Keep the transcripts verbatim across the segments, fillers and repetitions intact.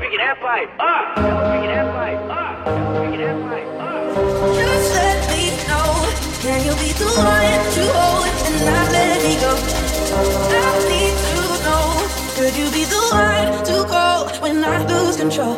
pique, né, pai? Ó, é o pique, né, pai? Ó, é o pique, né, pai? Ó. Just let me know, can you be the one to hold and not let me go? I need to know, could you be the one to call when I lose control?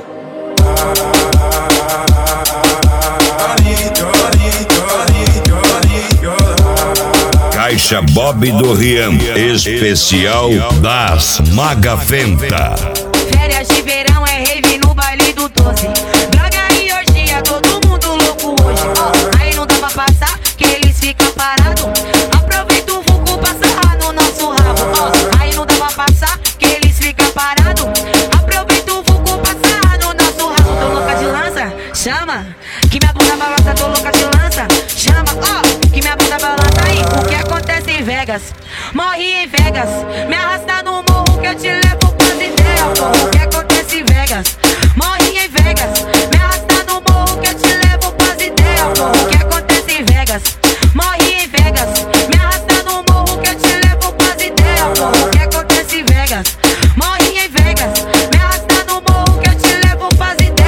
Caixa Bob do Rian, especial das Magaventa. Férias de verão é rave no baile do doze. Droga e orgia, todo mundo louco hoje. Oh, aí não dá pra passar, que eles ficam parados. Aproveita o vulco pra sarrar no nosso rabo. Oh, aí não dá pra passar, que eles ficam parados. Aproveita o vulco pra sarrar no nosso rabo. Tô louca de lança, chama. Que minha bunda balança, tô louca de lança. Chama, ó, oh, que minha bunda balança aí. O que acontece em Vegas? Morri em Vegas. Me arrasta no morro que eu te levo pras ideias. O que acontece em Vegas? Morri em Vegas. Me arrasta no morro que eu te levo pras ideias. O que acontece em Vegas? Morri em Vegas. Me arrasta no morro que eu te levo pras ideias. O que acontece em Vegas? Morri em Vegas. Me arrasta no morro que eu te levo pras ideias.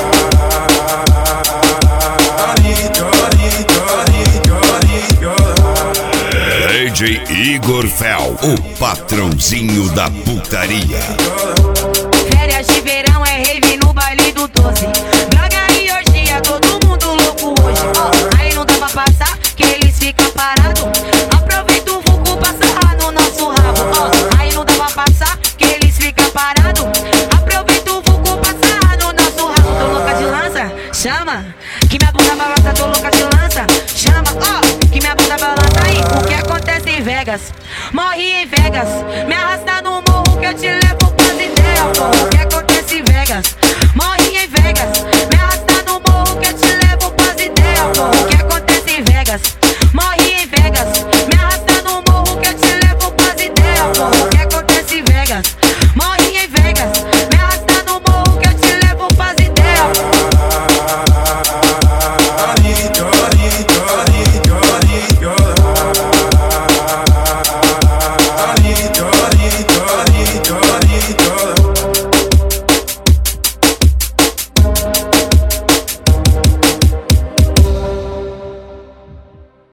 D J Igor Fel, o patrãozinho da putaria. Férias de verão é rave no baile do doze. Droga e orgia, todo mundo louco hoje. Oh, aí não dá pra passar, que eles ficam parados. Aproveita o vulco pra sarrar no nosso rabo. Oh, aí não dá pra passar, que eles ficam parados. Aproveita o vulco pra sarrar no nosso rabo. Tô louca de lança, chama. Que minha bunda balança, tô louca de lança. Chama, ó, oh, que minha bunda balança aí. O que acontece em Vegas? Morri em Vegas. Me arrasta no morro que eu te levo quase.